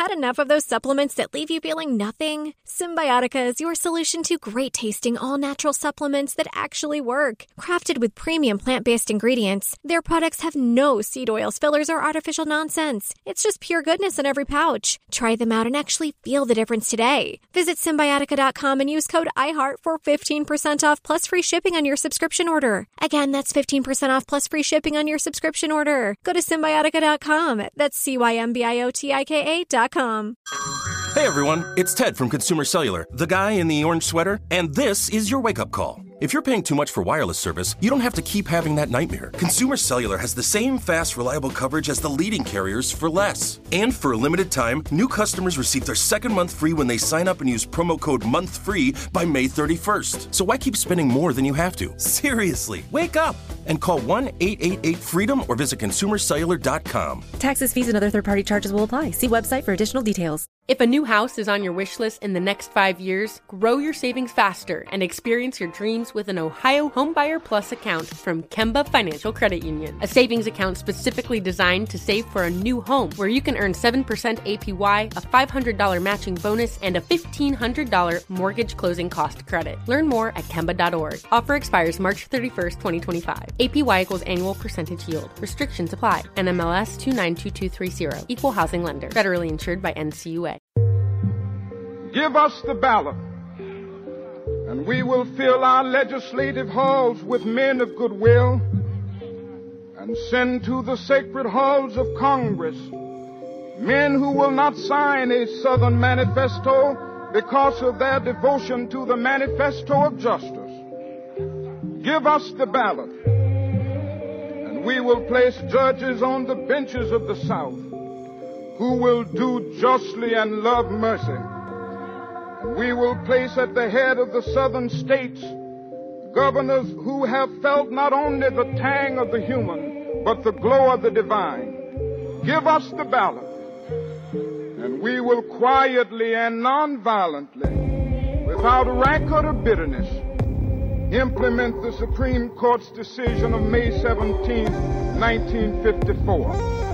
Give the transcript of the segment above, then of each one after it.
Had enough of those supplements that leave you feeling nothing? Symbiotica is your solution to great-tasting, all-natural supplements that actually work. Crafted with premium plant-based ingredients, their products have no seed oils, fillers, or artificial nonsense. It's just pure goodness in every pouch. Try them out and actually feel the difference today. Visit Symbiotica.com and use code IHEART for 15% off plus free shipping on your subscription order. Again, that's 15% off plus free shipping on your subscription order. Go to Symbiotica.com. That's CYMBIOTIKA.com. Hey everyone, it's Ted from Consumer Cellular, the guy in the orange sweater, and this is your wake-up call. If you're paying too much for wireless service, you don't have to keep having that nightmare. Consumer Cellular has the same fast, reliable coverage as the leading carriers for less. And for a limited time, new customers receive their second month free when they sign up and use promo code MONTHFREE by May 31st. So why keep spending more than you have to? Seriously, wake up and call 1-888-FREEDOM or visit consumercellular.com. Taxes, fees, and other third-party charges will apply. See website for additional details. If a new house is on your wish list in the next 5 years, grow your savings faster and experience your dreams with an Ohio Homebuyer Plus account from Kemba Financial Credit Union. A savings account specifically designed to save for a new home where you can earn 7% APY, a $500 matching bonus, and a $1,500 mortgage closing cost credit. Learn more at Kemba.org. Offer expires March 31st, 2025. APY equals annual percentage yield. Restrictions apply. NMLS 292230. Equal housing lender. Federally insured by NCUA. Give us the ballot, and we will fill our legislative halls with men of goodwill and send to the sacred halls of Congress men who will not sign a Southern manifesto because of their devotion to the manifesto of justice. Give us the ballot, and we will place judges on the benches of the South who will do justly and love mercy. And we will place at the head of the southern states governors who have felt not only the tang of the human, but the glow of the divine. Give us the ballot, and we will quietly and nonviolently, without rancor or bitterness, implement the Supreme Court's decision of May 17, 1954.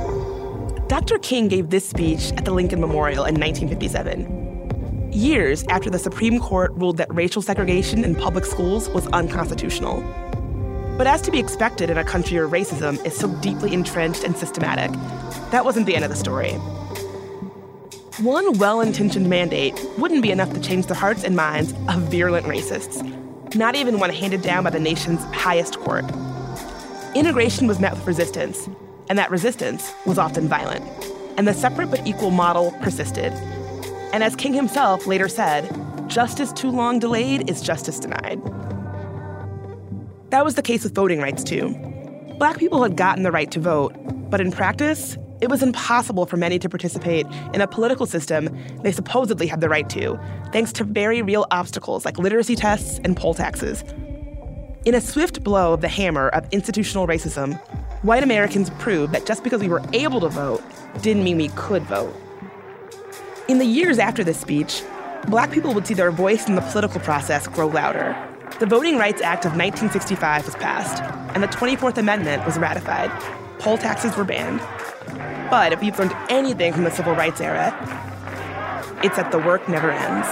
Dr. King gave this speech at the Lincoln Memorial in 1957. Years after the Supreme Court ruled that racial segregation in public schools was unconstitutional. But as to be expected in a country where racism is so deeply entrenched and systematic, that wasn't the end of the story. One well-intentioned mandate wouldn't be enough to change the hearts and minds of virulent racists, not even when handed down by the nation's highest court. Integration was met with resistance, and that resistance was often violent. And the separate but equal model persisted. And as King himself later said, justice too long delayed is justice denied. That was the case with voting rights, too. Black people had gotten the right to vote, but in practice, it was impossible for many to participate in a political system they supposedly had the right to, thanks to very real obstacles like literacy tests and poll taxes. In a swift blow of the hammer of institutional racism, white Americans proved that just because we were able to vote didn't mean we could vote. In the years after this speech, Black people would see their voice in the political process grow louder. The Voting Rights Act of 1965 was passed, and the 24th Amendment was ratified. Poll taxes were banned. But if we've learned anything from the Civil Rights era, it's that the work never ends.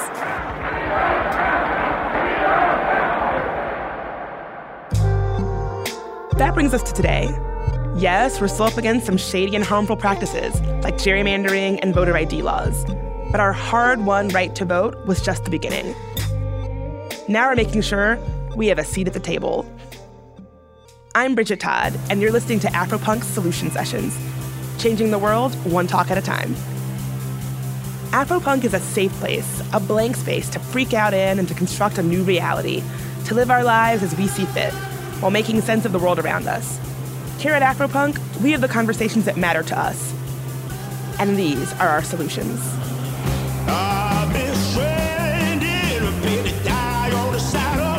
That brings us to today. Yes, we're still up against some shady and harmful practices, like gerrymandering and voter ID laws. But our hard-won right to vote was just the beginning. Now we're making sure we have a seat at the table. I'm Bridget Todd, and you're listening to Afropunk's Solution Sessions, changing the world one talk at a time. Afropunk is a safe place, a blank space to freak out in and to construct a new reality, to live our lives as we see fit, while making sense of the world around us. Here at Afropunk, we have the conversations that matter to us. And these are our solutions. I've been stranded, ready to die on the side of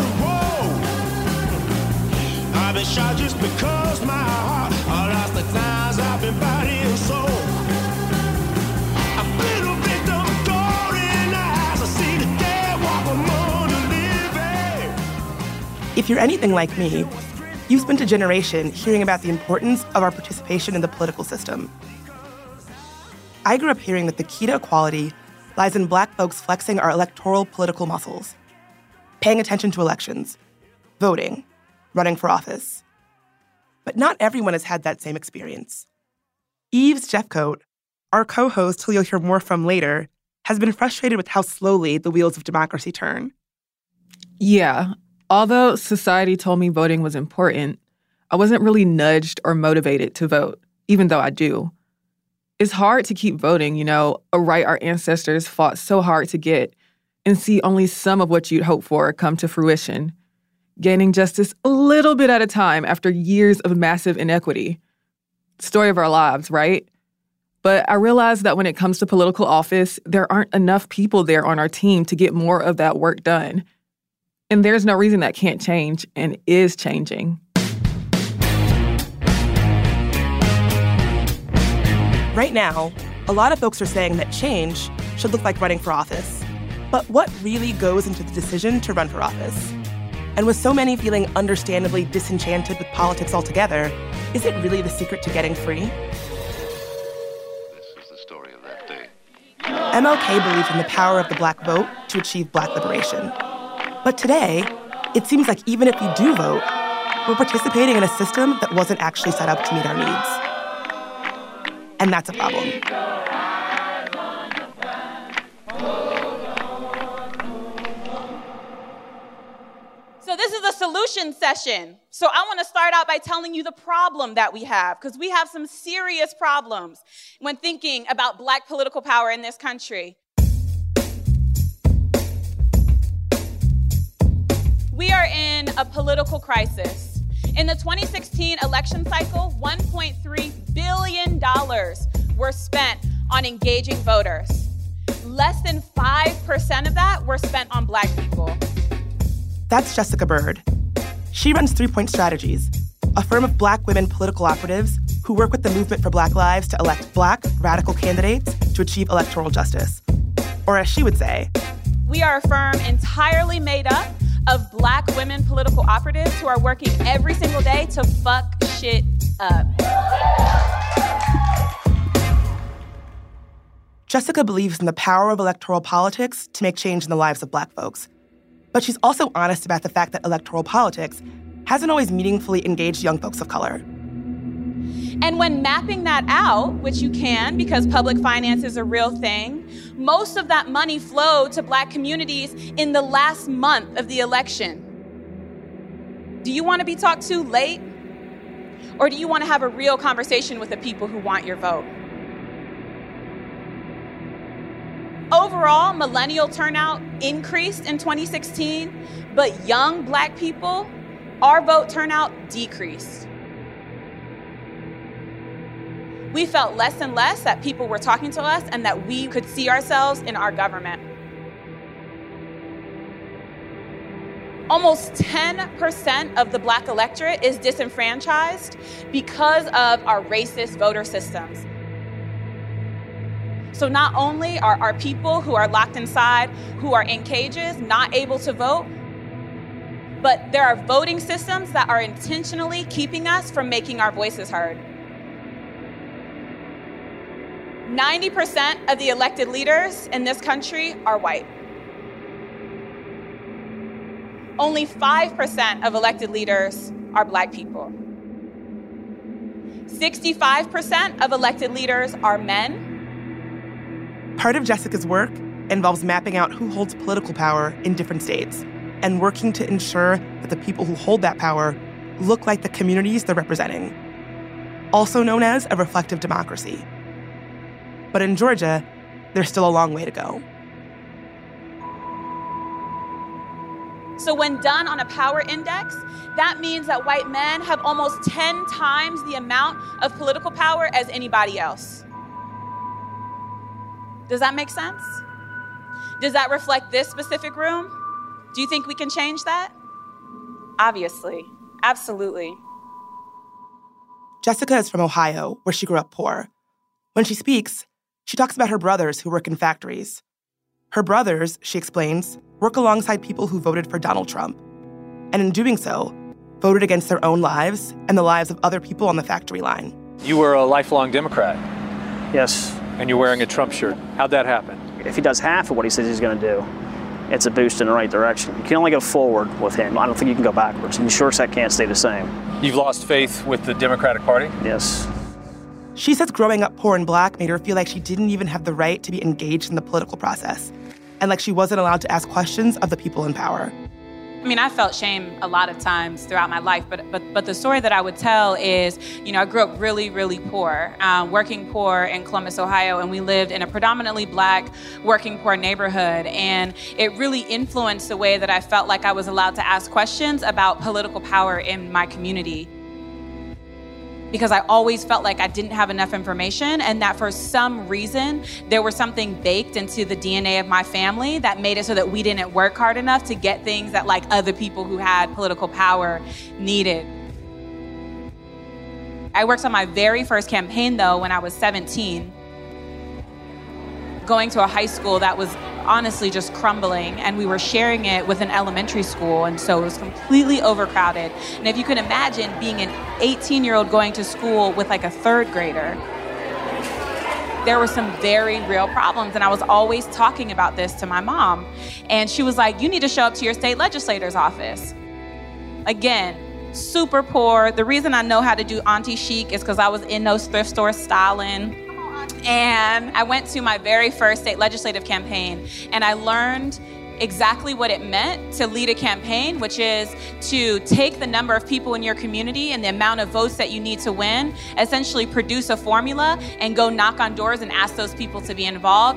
the road. I've been shot just because my heart lost the ties I've been body and soul. I've been a victim of golden eyes. I see the dead walk among the living. If you're anything like me, you've spent a generation hearing about the importance of our participation in the political system. I grew up hearing that the key to equality lies in Black folks flexing our electoral political muscles, paying attention to elections, voting, running for office. But not everyone has had that same experience. Eves Jeffcoat, our co-host who you'll hear more from later, has been frustrated with how slowly the wheels of democracy turn. Yeah, although society told me voting was important, I wasn't really nudged or motivated to vote, even though I do. It's hard to keep voting, a right our ancestors fought so hard to get, and see only some of what you'd hope for come to fruition, gaining justice a little bit at a time after years of massive inequity. Story of our lives, right? But I realized that when it comes to political office, there aren't enough people there on our team to get more of that work done. And there's no reason that can't change, and is changing. Right now, a lot of folks are saying that change should look like running for office. But what really goes into the decision to run for office? And with so many feeling understandably disenchanted with politics altogether, is it really the secret to getting free? This is the story of that day. MLK believed in the power of the Black vote to achieve Black liberation. But today, it seems like even if we do vote, we're participating in a system that wasn't actually set up to meet our needs. And that's a problem. So this is a solution session. So I want to start out by telling you the problem that we have, because we have some serious problems when thinking about Black political power in this country. We are in a political crisis. In the 2016 election cycle, $1.3 billion were spent on engaging voters. Less than 5% of that were spent on Black people. That's Jessica Bird. She runs 3 Point Strategies, a firm of Black women political operatives who work with the Movement for Black Lives to elect Black radical candidates to achieve electoral justice. Or as she would say, we are a firm entirely made up of Black women political operatives who are working every single day to fuck shit up. Jessica believes in the power of electoral politics to make change in the lives of Black folks. But she's also honest about the fact that electoral politics hasn't always meaningfully engaged young folks of color. And when mapping that out, which you can because public finance is a real thing, most of that money flowed to Black communities in the last month of the election. Do you want to be talked to late? Or do you want to have a real conversation with the people who want your vote? Overall, millennial turnout increased in 2016, but young Black people, our vote turnout decreased. We felt less and less that people were talking to us and that we could see ourselves in our government. Almost 10% of the Black electorate is disenfranchised because of our racist voter systems. So not only are our people who are locked inside, who are in cages, not able to vote, but there are voting systems that are intentionally keeping us from making our voices heard. 90% of the elected leaders in this country are white. Only 5% of elected leaders are Black people. 65% of elected leaders are men. Part of Jessica's work involves mapping out who holds political power in different states and working to ensure that the people who hold that power look like the communities they're representing, also known as a reflective democracy. But in Georgia, there's still a long way to go. So when done on a power index, that means that white men have almost 10 times the amount of political power as anybody else. Does that make sense? Does that reflect this specific room? Do you think we can change that? Obviously. Absolutely. Jessica is from Ohio, where she grew up poor. When she speaks, she talks about her brothers who work in factories. Her brothers, she explains, work alongside people who voted for Donald Trump. And in doing so, voted against their own lives and the lives of other people on the factory line. You were a lifelong Democrat. Yes. and you're wearing a Trump shirt. How'd that happen? If he does half of what he says he's going to do, it's a boost in the right direction. You can only go forward with him. I don't think you can go backwards. And the short set can't stay the same. You've lost faith with the Democratic Party? Yes. She says growing up poor and Black made her feel like she didn't even have the right to be engaged in the political process, and like she wasn't allowed to ask questions of the people in power. I mean, I felt shame a lot of times throughout my life, but the story that I would tell is, I grew up really, really poor, working poor in Columbus, Ohio, and we lived in a predominantly Black working poor neighborhood, and it really influenced the way that I felt like I was allowed to ask questions about political power in my community. Because I always felt like I didn't have enough information, and that for some reason, there was something baked into the DNA of my family that made it so that we didn't work hard enough to get things that like other people who had political power needed. I worked on my very first campaign though when I was 17, going to a high school that was honestly just crumbling, and we were sharing it with an elementary school, and so it was completely overcrowded. And if you can imagine being an 18-year-old going to school with like a third grader, there were some very real problems, and I was always talking about this to my mom, and she was like, you need to show up to your state legislator's office. Again, super poor. The reason I know how to do auntie chic is because I was in those thrift stores styling. And I went to my very first state legislative campaign, and I learned exactly what it meant to lead a campaign, which is to take the number of people in your community and the amount of votes that you need to win, essentially produce a formula, and go knock on doors and ask those people to be involved.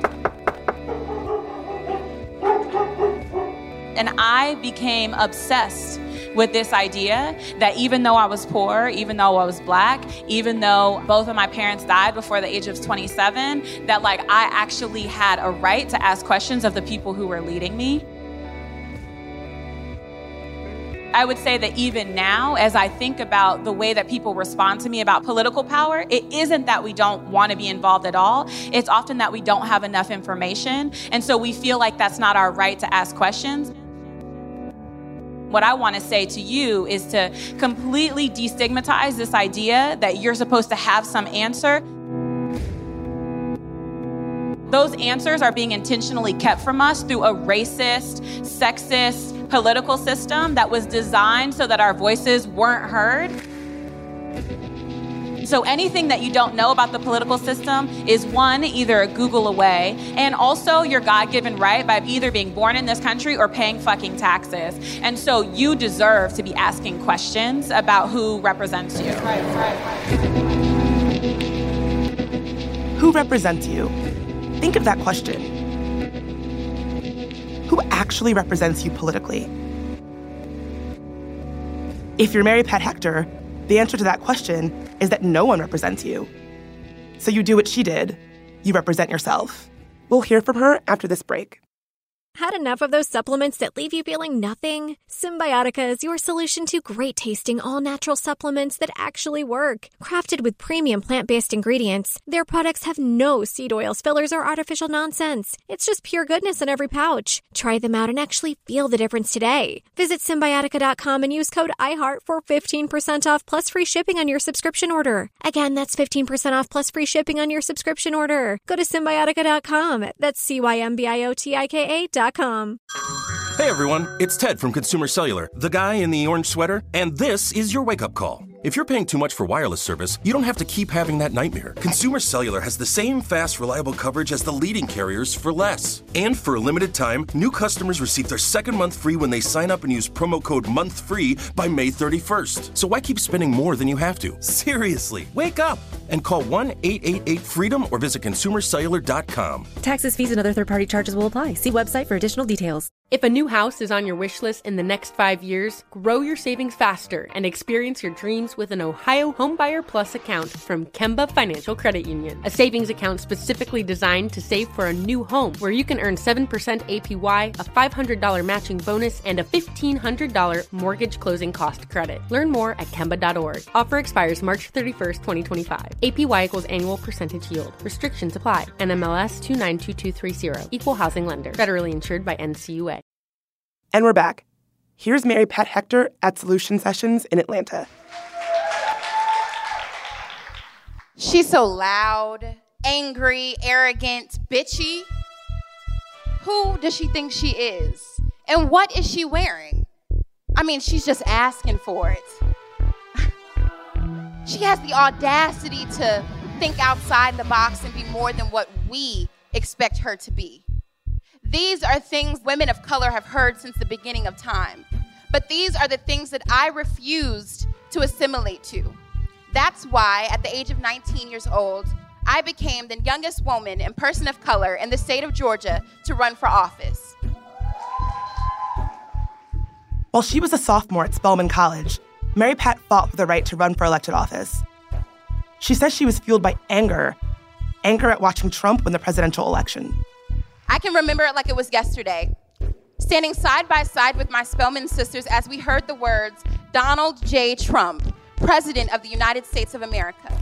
And I became obsessed with this idea that even though I was poor, even though I was Black, even though both of my parents died before the age of 27, that like I actually had a right to ask questions of the people who were leading me. I would say that even now, as I think about the way that people respond to me about political power, it isn't that we don't want to be involved at all. It's often that we don't have enough information, and so we feel like that's not our right to ask questions. What I want to say to you is to completely destigmatize this idea that you're supposed to have some answer. Those answers are being intentionally kept from us through a racist, sexist political system that was designed so that our voices weren't heard. So anything that you don't know about the political system is one, either a Google away, and also your God-given right by either being born in this country or paying fucking taxes. And so you deserve to be asking questions about who represents you. Who represents you? Think of that question. Who actually represents you politically? If you're Mary Pat Hector, the answer to that question is that no one represents you. So you do what she did. You represent yourself. We'll hear from her after this break. Had enough of those supplements that leave you feeling nothing? Symbiotica is your solution to great-tasting, all-natural supplements that actually work. Crafted with premium plant-based ingredients, their products have no seed oils, fillers, or artificial nonsense. It's just pure goodness in every pouch. Try them out and actually feel the difference today. Visit Symbiotica.com and use code IHEART for 15% off plus free shipping on your subscription order. Again, that's 15% off plus free shipping on your subscription order. Go to Symbiotica.com. That's Cymbiotika.com. Hey everyone, it's Ted from Consumer Cellular, the guy in the orange sweater, and this is your wake-up call. If you're paying too much for wireless service, you don't have to keep having that nightmare. Consumer Cellular has the same fast, reliable coverage as the leading carriers for less. And for a limited time, new customers receive their second month free when they sign up and use promo code MONTHFREE by May 31st. So why keep spending more than you have to? Seriously, wake up and call 1-888-FREEDOM or visit consumercellular.com. Taxes, fees, and other third-party charges will apply. See website for additional details. If a new house is on your wish list in the next 5 years, grow your savings faster and experience your dreams with an Ohio Homebuyer Plus account from Kemba Financial Credit Union. A savings account specifically designed to save for a new home where you can earn 7% APY, a $500 matching bonus, and a $1,500 mortgage closing cost credit. Learn more at Kemba.org. Offer expires March 31st, 2025. APY equals annual percentage yield. Restrictions apply. NMLS 292230. Equal housing lender. Federally insured by NCUA. And we're back. Here's Mary Pat Hector at Solution Sessions in Atlanta. She's so loud. angry, arrogant, bitchy. Who does she think she is? And what is she wearing? I mean, she's just asking for it. She has the audacity to think outside the box and be more than what we expect her to be. These are things women of color have heard since the beginning of time. But these are the things that I refused to assimilate to. That's why, at the age of 19 years old, I became the youngest woman and person of color in the state of Georgia to run for office. While she was a sophomore at Spelman College, Mary Pat fought for the right to run for elected office. She says she was fueled by anger at watching Trump win the presidential election. I can remember it like it was yesterday, standing side by side with my Spelman sisters as we heard the words, Donald J. Trump, President of the United States of America.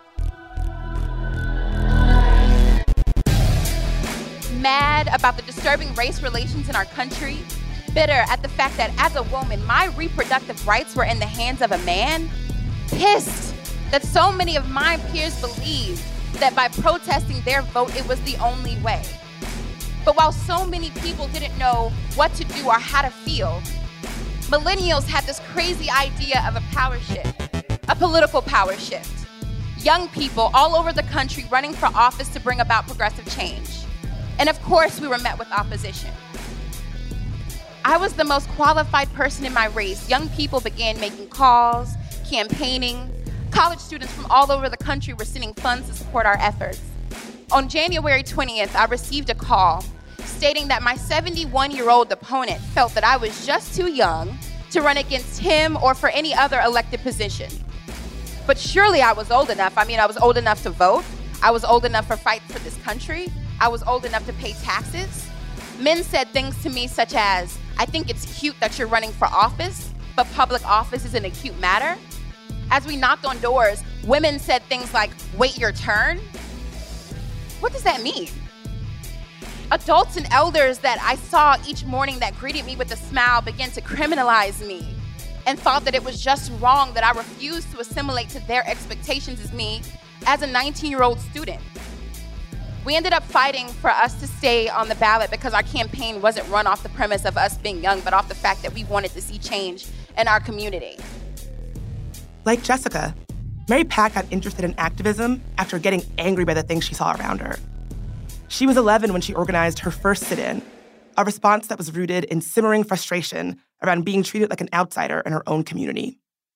Mad about the disturbing race relations in our country, bitter at the fact that as a woman, my reproductive rights were in the hands of a man, pissed that so many of my peers believed that by protesting their vote, it was the only way. But while so many people didn't know what to do or how to feel, millennials had this crazy idea of a power shift, a political power shift. Young people all over the country running for office to bring about progressive change. And of course, we were met with opposition. I was the most qualified person in my race. Young people began making calls, campaigning. College students from all over the country were sending funds to support our efforts. On January 20th, I received a call stating that my 71-year-old opponent felt that I was just too young to run against him or for any other elected position. But surely I was old enough. I mean, I was old enough to vote. I was old enough to fight for this country. I was old enough to pay taxes. Men said things to me such as, I think it's cute that you're running for office, but public office is an acute matter. As we knocked on doors, women said things like, wait your turn. What does that mean? Adults and elders that I saw each morning that greeted me with a smile began to criminalize me and thought that it was just wrong that I refused to assimilate to their expectations as me as a 19-year-old student. We ended up fighting for us to stay on the ballot because our campaign wasn't run off the premise of us being young, but off the fact that we wanted to see change in our community. Like Jessica, Mary Pat got interested in activism after getting angry by the things she saw around her. She was 11 when she organized her first sit-in, a response that was rooted in simmering frustration around being treated like an outsider in her own community.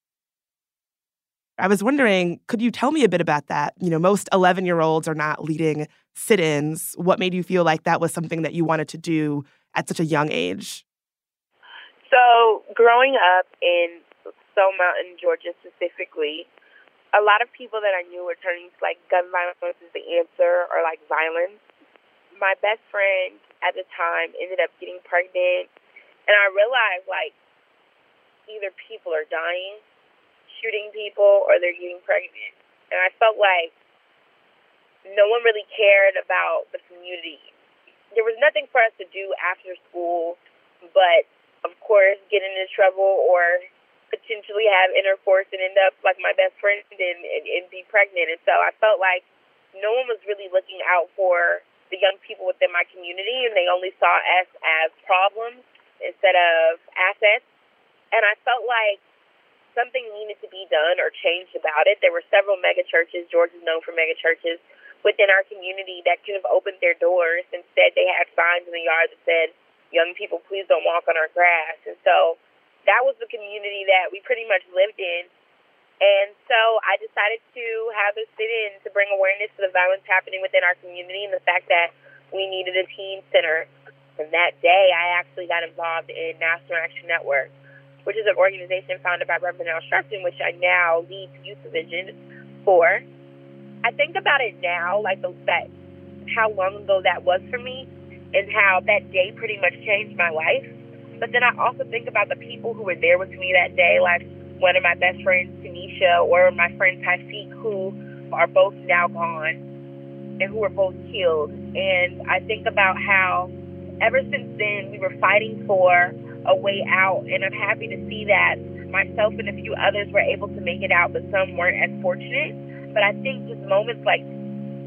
I was wondering, could you tell me a bit about that? You know, most 11-year-olds are not leading sit-ins. What made you feel like that was something that you wanted to do at such a young age? So, growing up in Stone Mountain, Georgia specifically, a lot of people that I knew were turning to, like, gun violence is the answer or, like, violence. My best friend at the time ended up getting pregnant, and I realized, like, either people are dying, shooting people, or they're getting pregnant. And I felt like no one really cared about the community. There was nothing for us to do after school but, of course, get into trouble or potentially have intercourse and end up like my best friend and be pregnant. And so I felt like no one was really looking out for the young people within my community, and they only saw us as problems instead of assets. And I felt like something needed to be done or changed about it. There were several mega churches. Georgia's known for mega churches within our community that could have opened their doors. Instead, they had signs in the yard that said, young people, please don't walk on our grass. And so that was the community that we pretty much lived in. And so I decided to have a sit-in to bring awareness to the violence happening within our community and the fact that we needed a teen center. And that day, I actually got involved in National Action Network, which is an organization founded by Reverend Al Sharpton, which I now lead youth division for. I think about it now, like that, how long ago that was for me and how that day pretty much changed my life. But then I also think about the people who were there with me that day, like one of my best friends, Tanisha, or my friend Tyfiq, who are both now gone and who were both killed. And I think about how ever since then we were fighting for a way out, and I'm happy to see that myself and a few others were able to make it out, but some weren't as fortunate. But I think just moments like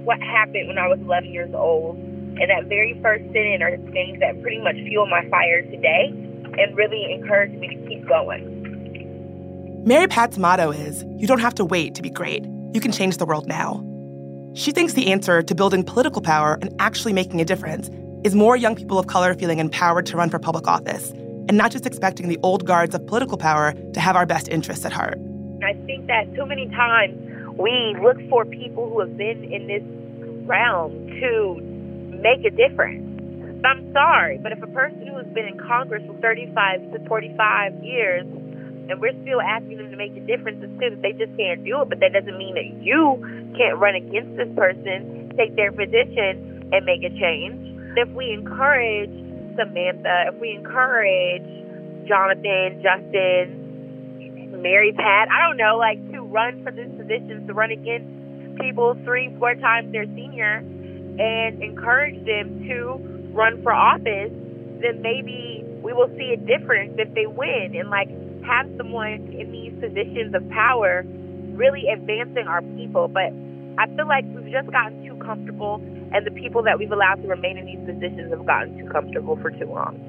what happened when I was 11 years old. And that very first sit-in are things that pretty much fuel my fire today and really encourage me to keep going. Mary Pat's motto is, you don't have to wait to be great. You can change the world now. She thinks the answer to building political power and actually making a difference is more young people of color feeling empowered to run for public office and not just expecting the old guards of political power to have our best interests at heart. I think that too many times we look for people who have been in this realm to make a difference. I'm sorry, but if a person who has been in Congress for 35 to 45 years and we're still asking them to make a difference, it's clear that they just can't do it, but that doesn't mean that you can't run against this person, take their position, and make a change. If we encourage Samantha, if we encourage Jonathan, Justin, Mary Pat, I don't know, like to run for these positions, to run against people 3-4 times their senior and encourage them to run for office, then maybe we will see a difference if they win and like have someone in these positions of power really advancing our people. But I feel like we've just gotten too comfortable, and the people that we've allowed to remain in these positions have gotten too comfortable for too long.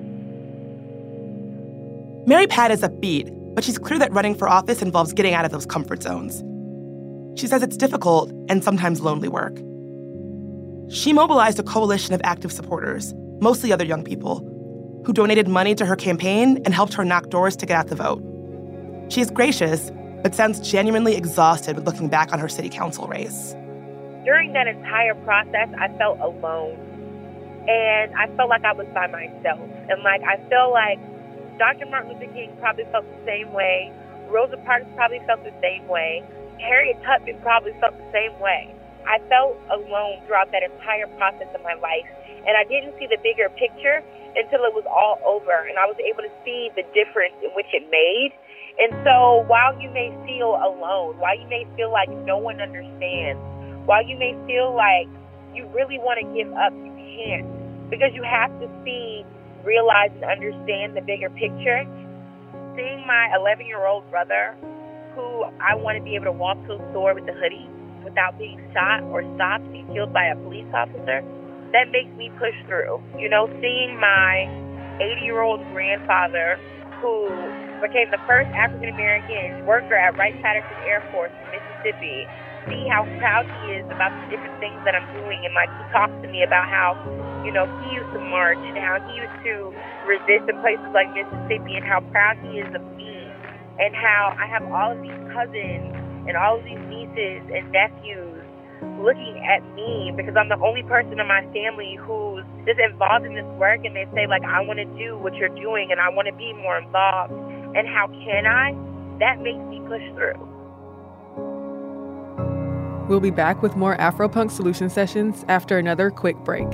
Mary Pat is upbeat, but she's clear that running for office involves getting out of those comfort zones. She says it's difficult and sometimes lonely work. She mobilized a coalition of active supporters, mostly other young people, who donated money to her campaign and helped her knock doors to get out the vote. She is gracious, but sounds genuinely exhausted with looking back on her city council race. During that entire process, I felt alone. And I felt like I was by myself. And like I feel like Dr. Martin Luther King probably felt the same way. Rosa Parks probably felt the same way. Harriet Tubman probably felt the same way. I felt alone throughout that entire process of my life. And I didn't see the bigger picture until it was all over. And I was able to see the difference in which it made. And so while you may feel alone, while you may feel like no one understands, while you may feel like you really want to give up, you can't. Because you have to see, realize, and understand the bigger picture. Seeing my 11-year-old brother, who I want to be able to walk to a store with a hoodie without being shot or stopped and killed by a police officer, that makes me push through. You know, seeing my 80-year-old grandfather, who became the first African-American worker at Wright-Patterson Air Force in Mississippi, see how proud he is about the different things that I'm doing. And like he talks to me about how, you know, he used to march and how he used to resist in places like Mississippi and how proud he is of me. And how I have all of these cousins and all of these nieces and nephews looking at me because I'm the only person in my family who's just involved in this work, and they say, like, I want to do what you're doing and I want to be more involved. And how can I? That makes me push through. We'll be back with more Afropunk Solution Sessions after another quick break.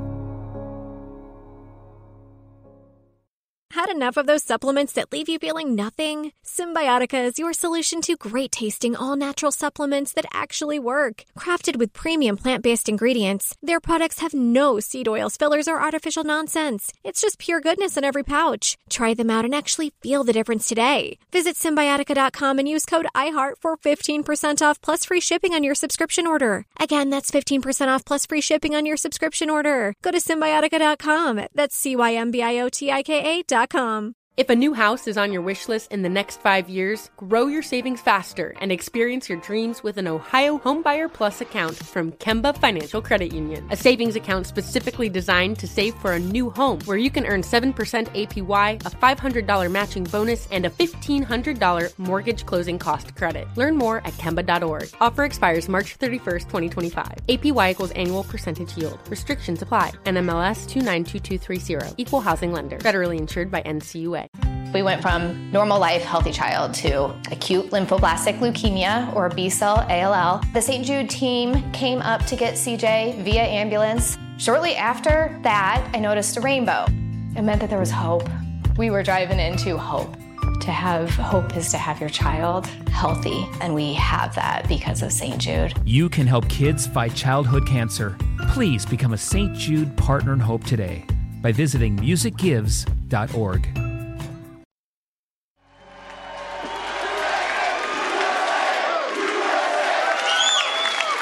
Had enough of those supplements that leave you feeling nothing? Symbiotica is your solution to great-tasting, all-natural supplements that actually work. Crafted with premium plant-based ingredients, their products have no seed oils, fillers, or artificial nonsense. It's just pure goodness in every pouch. Try them out and actually feel the difference today. Visit Symbiotica.com and use code IHEART for 15% off plus free shipping on your subscription order. Again, that's 15% off plus free shipping on your subscription order. Go to Symbiotica.com. That's Symbiotika.com. If a new house is on your wish list in the next 5 years, grow your savings faster and experience your dreams with an Ohio Homebuyer Plus account from Kemba Financial Credit Union. A savings account specifically designed to save for a new home, where you can earn 7% APY, a $500 matching bonus, and a $1,500 mortgage closing cost credit. Learn more at Kemba.org. Offer expires March 31st, 2025. APY equals annual percentage yield. Restrictions apply. NMLS 292230. Equal housing lender. Federally insured by NCUA. We went from normal life, healthy child to acute lymphoblastic leukemia, or B-cell ALL. The St. Jude team came up to get CJ via ambulance. Shortly after that, I noticed a rainbow. It meant that there was hope. We were driving into hope. To have hope is to have your child healthy, and we have that because of St. Jude. You can help kids fight childhood cancer. Please become a St. Jude Partner in Hope today by visiting musicgives.org.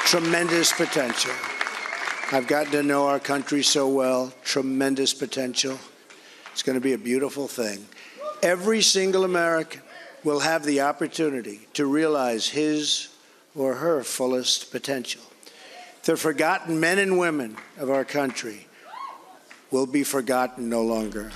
tremendous potential. I've gotten to know our country so well, tremendous potential. It's going to be a beautiful thing. Every single American will have the opportunity to realize his or her fullest potential. The forgotten men and women of our country will be forgotten no longer.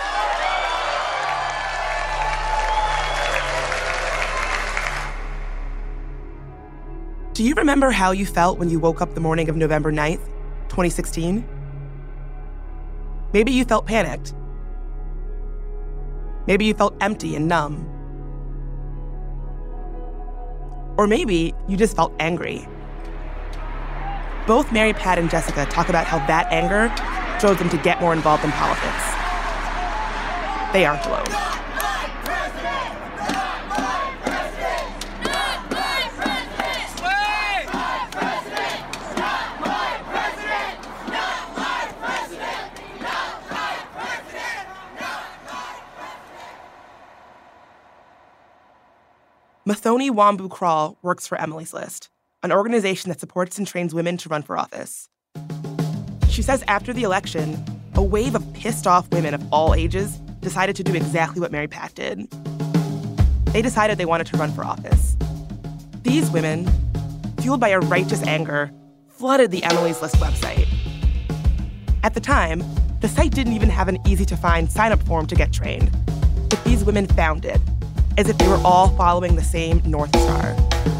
Do you remember how you felt when you woke up the morning of November 9th, 2016? Maybe you felt panicked. Maybe you felt empty and numb. Or maybe you just felt angry. Both Mary Pat and Jessica talk about how that anger drove them to get more involved in politics. They aren't alone. Muthoni Wambu-Kral works for Emily's List, an organization that supports and trains women to run for office. She says after the election, a wave of pissed-off women of all ages decided to do exactly what Mary Pat did. They decided they wanted to run for office. These women, fueled by a righteous anger, flooded the Emily's List website. At the time, the site didn't even have an easy-to-find sign-up form to get trained. But these women found it, as if they were all following the same North Star.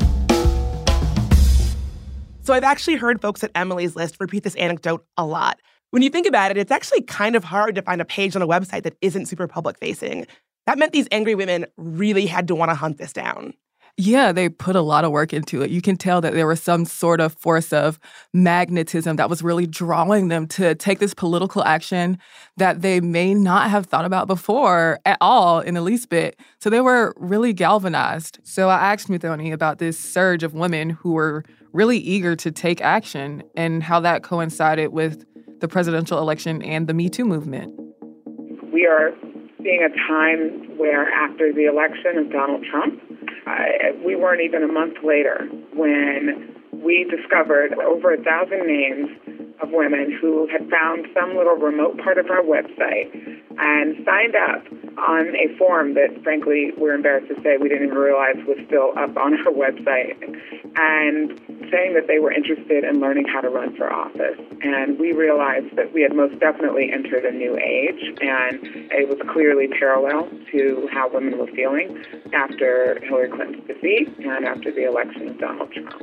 So I've actually heard folks at Emily's List repeat this anecdote a lot. When you think about it, it's actually kind of hard to find a page on a website that isn't super public-facing. That meant these angry women really had to want to hunt this down. Yeah, they put a lot of work into it. You can tell that there was some sort of force of magnetism that was really drawing them to take this political action that they may not have thought about before at all in the least bit. So they were really galvanized. So I asked Muthoni about this surge of women who were really eager to take action and how that coincided with the presidential election and the Me Too movement. We are seeing a time where after the election of Donald Trump, we weren't even a month later when we discovered over 1,000 names of women who had found some little remote part of our website and signed up on a form that, frankly, we're embarrassed to say we didn't even realize was still up on our website, and saying that they were interested in learning how to run for office. And we realized that we had most definitely entered a new age, and it was clearly parallel to how women were feeling after Hillary Clinton's defeat and after the election of Donald Trump.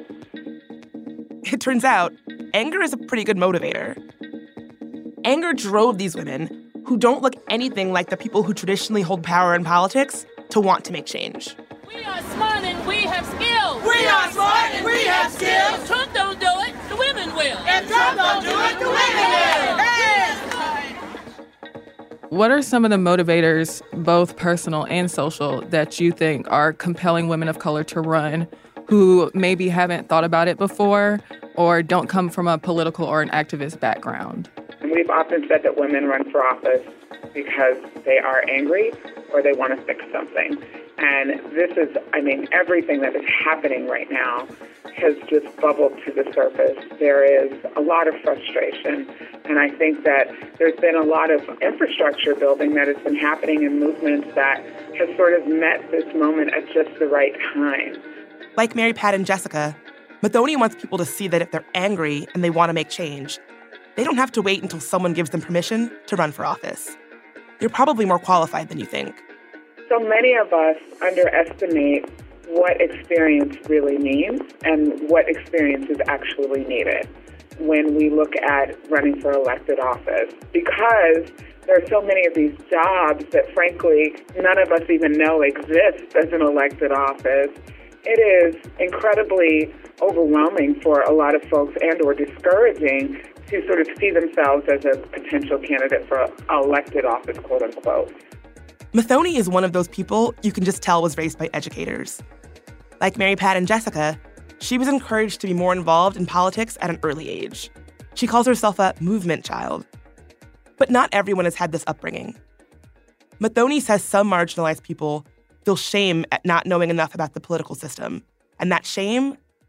It turns out, anger is a pretty good motivator. Anger drove these women, who don't look anything like the people who traditionally hold power in politics, to want to make change. We are smart and we have skills. We are smart and we have skills. If Trump don't do it, the women will. If Trump don't do it, the women will. Hey! What are some of the motivators, both personal and social, that you think are compelling women of color to run who maybe haven't thought about it before or don't come from a political or an activist background? We've often said that women run for office because they are angry or they want to fix something. And this is, everything that is happening right now has just bubbled to the surface. There is a lot of frustration. And I think that there's been a lot of infrastructure building that has been happening in movements that has sort of met this moment at just the right time. Like Mary Pat and Jessica, Muthoni wants people to see that if they're angry and they want to make change, they don't have to wait until someone gives them permission to run for office. You're probably more qualified than you think. So many of us underestimate what experience really means and what experience is actually needed when we look at running for elected office, because there are so many of these jobs that, frankly, none of us even know exist as an elected office. It is incredibly overwhelming for a lot of folks and or discouraging to sort of see themselves as a potential candidate for elected office, quote unquote. Muthoni is one of those people you can just tell was raised by educators. Like Mary Pat and Jessica, she was encouraged to be more involved in politics at an early age. She calls herself a movement child. But not everyone has had this upbringing. Muthoni says some marginalized people feel shame at not knowing enough about the political system, and that shame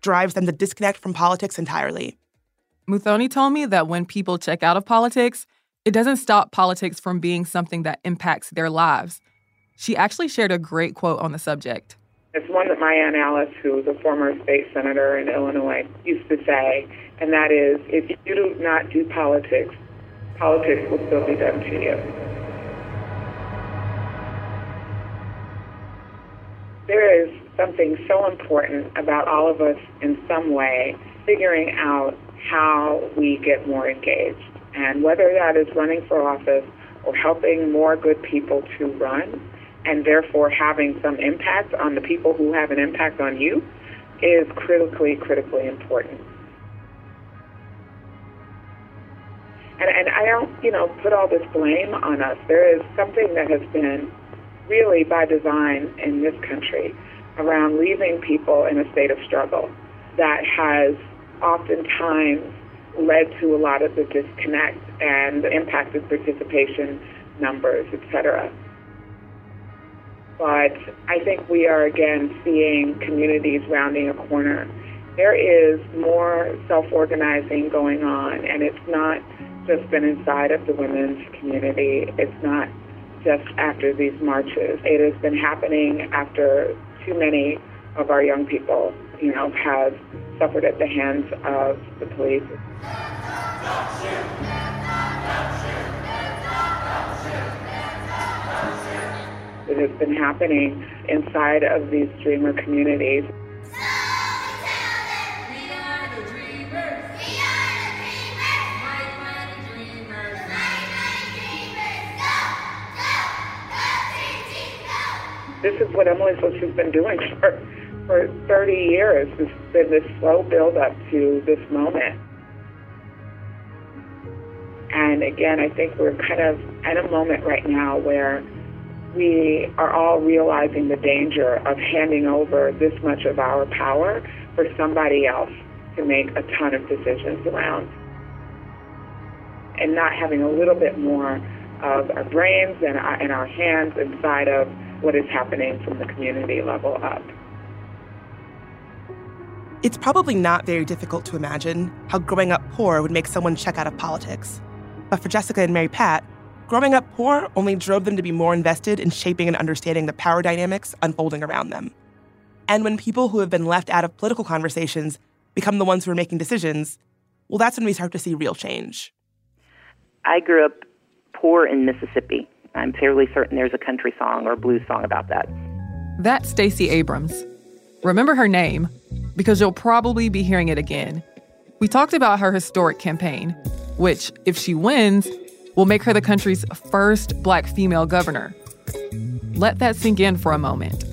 drives them to disconnect from politics entirely. Muthoni told me that when people check out of politics, it doesn't stop politics from being something that impacts their lives. She actually shared a great quote on the subject. It's one that my Aunt Alice, who's a former state senator in Illinois, used to say, and that is, if you do not do politics, politics will still be done to you. There is something so important about all of us in some way figuring out how we get more engaged. And whether that is running for office or helping more good people to run, and therefore having some impact on the people who have an impact on you, is critically important. And I don't, put all this blame on us. There is something that has been really by design in this country around leaving people in a state of struggle that has oftentimes led to a lot of the disconnect and impacted participation numbers, et cetera. But I think we are again seeing communities rounding a corner. There is more self-organizing going on, and it's not just been inside of the women's community. It's not just after these marches. It has been happening after too many of our young people, have suffered at the hands of the police. It has been happening inside of these dreamer communities. This is what Emily's List has been doing for 30 years. It's been this slow build-up to this moment. And again, I think we're kind of at a moment right now where we are all realizing the danger of handing over this much of our power for somebody else to make a ton of decisions around. And not having a little bit more of our brains and our hands inside of what is happening from the community level up. It's probably not very difficult to imagine how growing up poor would make someone check out of politics. But for Jessica and Mary Pat, growing up poor only drove them to be more invested in shaping and understanding the power dynamics unfolding around them. And when people who have been left out of political conversations become the ones who are making decisions, well, that's when we start to see real change. I grew up poor in Mississippi. I'm fairly certain there's a country song or a blues song about that. That's Stacey Abrams. Remember her name, because you'll probably be hearing it again. We talked about her historic campaign, which, if she wins, will make her the country's first Black female governor. Let that sink in for a moment.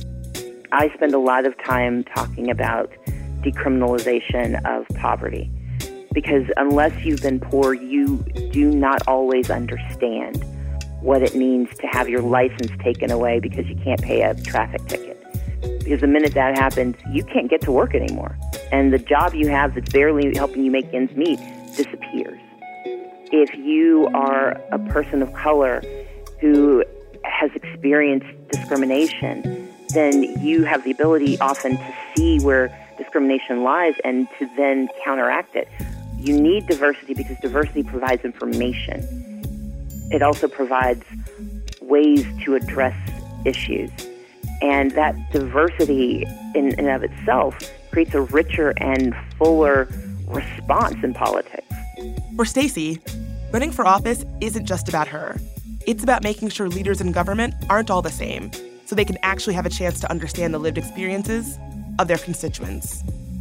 I spend a lot of time talking about decriminalization of poverty, because unless you've been poor, you do not always understand what it means to have your license taken away because you can't pay a traffic ticket. Because the minute that happens, you can't get to work anymore. And the job you have that's barely helping you make ends meet disappears. If you are a person of color who has experienced discrimination, then you have the ability often to see where discrimination lies and to then counteract it. You need diversity because diversity provides information. It also provides ways to address issues. And that diversity in and of itself creates a richer and fuller response in politics. For Stacey, running for office isn't just about her. It's about making sure leaders in government aren't all the same, so they can actually have a chance to understand the lived experiences of their constituents.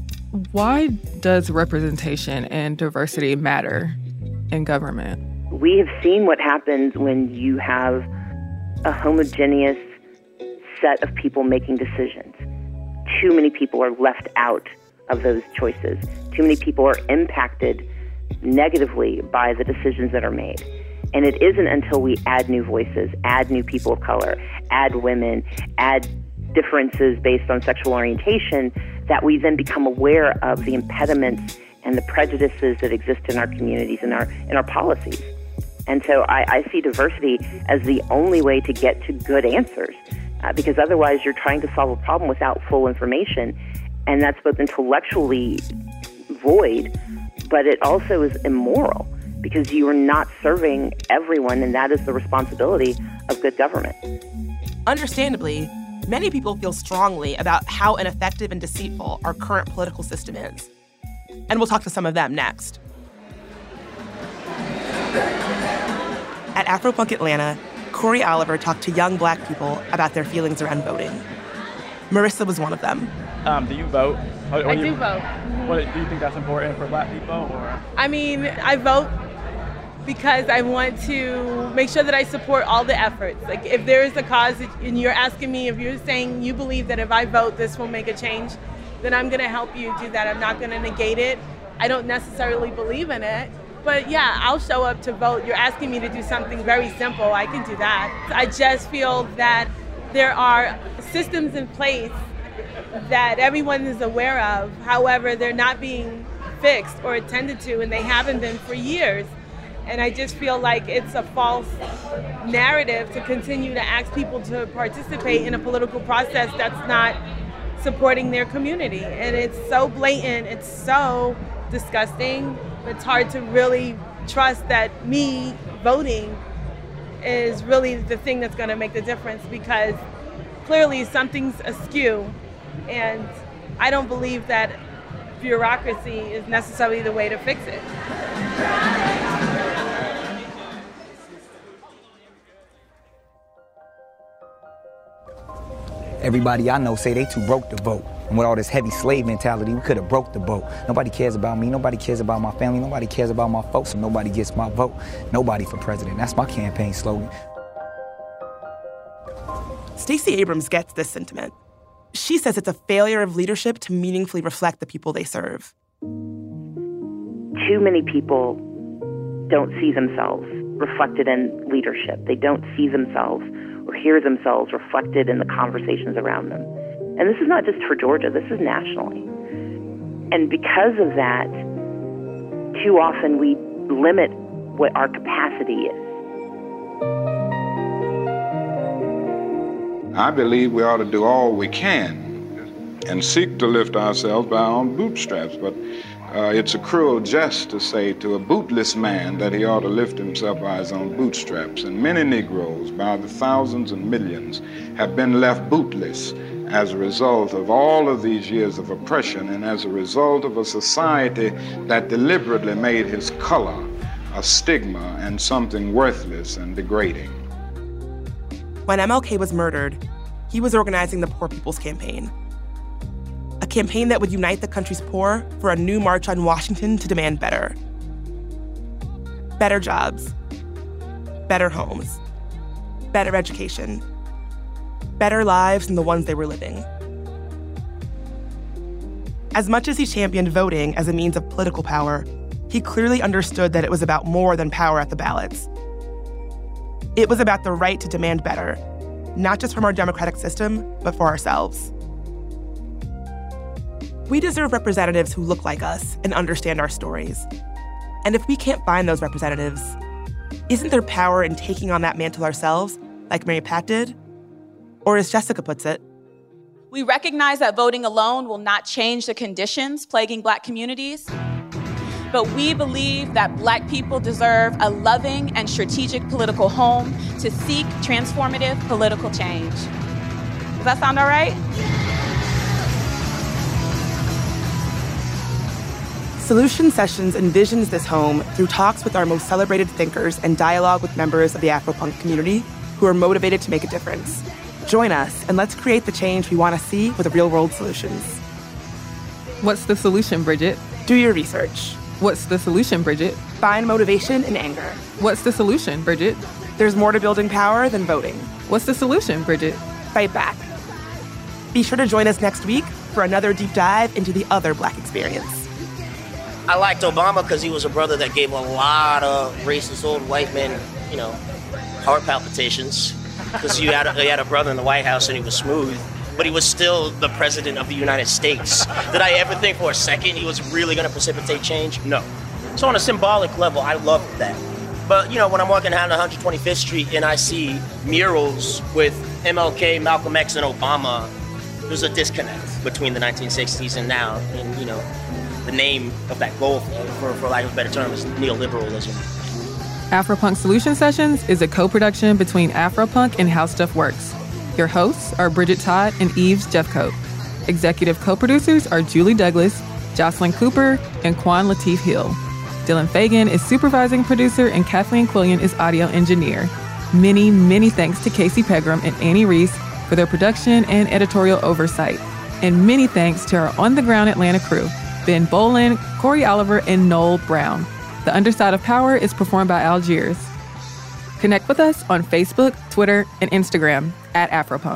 Why does representation and diversity matter in government? We have seen what happens when you have a homogeneous set of people making decisions. Too many people are left out of those choices. Too many people are impacted negatively by the decisions that are made. And it isn't until we add new voices, add new people of color, add women, add differences based on sexual orientation, that we then become aware of the impediments and the prejudices that exist in our communities and in our policies. And so I see diversity as the only way to get to good answers, because otherwise you're trying to solve a problem without full information, And that's both intellectually void, but it also is immoral because you are not serving everyone, and that is the responsibility of good government. Understandably, many people feel strongly about how ineffective and deceitful our current political system is. And we'll talk to some of them next. At Afropunk Atlanta, Corey Oliver talked to young Black people about their feelings around voting. Marissa was one of them. Do you vote? I do vote. What, do you think that's important for Black people? Or? I mean, I vote because I want to make sure that I support all the efforts. Like, if there is a cause and you're asking me, if you're saying you believe that if I vote, this will make a change, then I'm going to help you do that. I'm not going to negate it. I don't necessarily believe in it. But yeah, I'll show up to vote. You're asking me to do something very simple. I can do that. I just feel that there are systems in place that everyone is aware of. However, they're not being fixed or attended to, and they haven't been for years. And I just feel like it's a false narrative to continue to ask people to participate in a political process that's not supporting their community. And it's so blatant, it's so disgusting. It's hard to really trust that me voting is really the thing that's going to make the difference, because clearly something's askew, and I don't believe that bureaucracy is necessarily the way to fix it. Everybody I know say they too broke to vote. And with all this heavy slave mentality, we could have broke the boat. Nobody cares about me. Nobody cares about my family. Nobody cares about my folks. So nobody gets my vote. Nobody for president. That's my campaign slogan. Stacey Abrams gets this sentiment. She says it's a failure of leadership to meaningfully reflect the people they serve. Too many people don't see themselves reflected in leadership. They don't see themselves or hear themselves reflected in the conversations around them. And this is not just for Georgia, this is nationally. And because of that, too often we limit what our capacity is. I believe we ought to do all we can and seek to lift ourselves by our own bootstraps, but it's a cruel jest to say to a bootless man that he ought to lift himself by his own bootstraps. And many Negroes, by the thousands and millions, have been left bootless as a result of all of these years of oppression and as a result of a society that deliberately made his color a stigma and something worthless and degrading. When MLK was murdered, he was organizing the Poor People's Campaign, a campaign that would unite the country's poor for a new march on Washington to demand better. Better jobs, better homes, better education, better lives than the ones they were living. As much as he championed voting as a means of political power, he clearly understood that it was about more than power at the ballots. It was about the right to demand better, not just from our democratic system, but for ourselves. We deserve representatives who look like us and understand our stories. And if we can't find those representatives, isn't there power in taking on that mantle ourselves, like Mary Pat did? Or as Jessica puts it, we recognize that voting alone will not change the conditions plaguing Black communities, but we believe that Black people deserve a loving and strategic political home to seek transformative political change. Does that sound all right? Solution Sessions envisions this home through talks with our most celebrated thinkers and dialogue with members of the Afropunk community who are motivated to make a difference. Join us, and let's create the change we want to see with real-world solutions. What's the solution, Bridget? Do your research. What's the solution, Bridget? Find motivation in anger. What's the solution, Bridget? There's more to building power than voting. What's the solution, Bridget? Fight back. Be sure to join us next week for another deep dive into the other Black experience. I liked Obama because he was a brother that gave a lot of racist old white men, heart palpitations. Because he had a brother in the White House and he was smooth, but he was still the president of the United States. Did I ever think for a second he was really going to precipitate change? No. So on a symbolic level, I loved that. But, when I'm walking down 125th Street and I see murals with MLK, Malcolm X, and Obama, there's a disconnect between the 1960s and now. And, you know, the name of that goal, for lack of a better term, is neoliberalism. Afropunk Solution Sessions is a co-production between Afropunk and How Stuff Works. Your hosts are Bridget Todd and Eves Jeffcoat. Executive co-producers are Julie Douglas, Jocelyn Cooper, and Quan Latif Hill. Dylan Fagan is supervising producer, and Kathleen Quillian is audio engineer. Many, many thanks to Casey Pegram and Annie Reese for their production and editorial oversight. And many thanks to our on-the-ground Atlanta crew, Ben Bolin, Corey Oliver, and Noel Brown. The Underside of Power is performed by Algiers. Connect with us on Facebook, Twitter, and Instagram at Afropunk.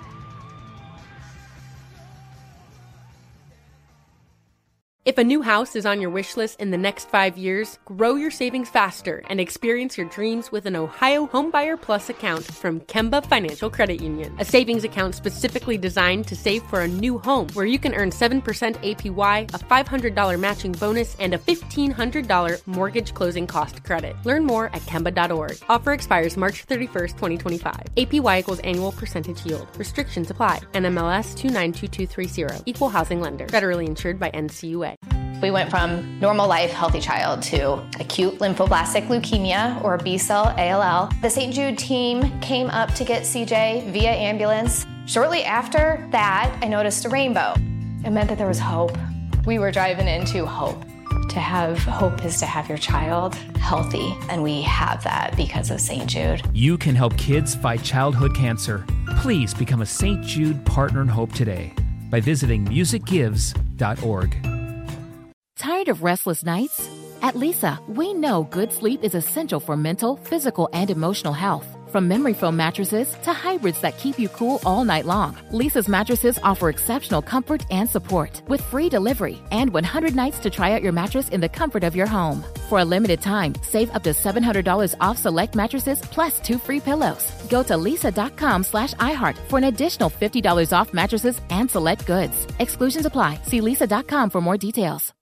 If a new house is on your wish list in the next 5 years, grow your savings faster and experience your dreams with an Ohio Homebuyer Plus account from Kemba Financial Credit Union. A savings account specifically designed to save for a new home, where you can earn 7% APY, a $500 matching bonus, and a $1,500 mortgage closing cost credit. Learn more at Kemba.org. Offer expires March 31st, 2025. APY equals annual percentage yield. Restrictions apply. NMLS 292230. Equal housing lender. Federally insured by NCUA. We went from normal life, healthy child to acute lymphoblastic leukemia, or B-cell ALL. The St. Jude team came up to get CJ via ambulance. Shortly after that, I noticed a rainbow. It meant that there was hope. We were driving into hope. To have hope is to have your child healthy, and we have that because of St. Jude. You can help kids fight childhood cancer. Please become a St. Jude Partner in Hope today by visiting musicgives.org. Tired of restless nights? At Leesa, we know good sleep is essential for mental, physical, and emotional health. From memory foam mattresses to hybrids that keep you cool all night long, Leesa's mattresses offer exceptional comfort and support with free delivery and 100 nights to try out your mattress in the comfort of your home. For a limited time, save up to $700 off select mattresses plus 2 free pillows. Go to leesa.com/iHeart for an additional $50 off mattresses and select goods. Exclusions apply. See leesa.com for more details.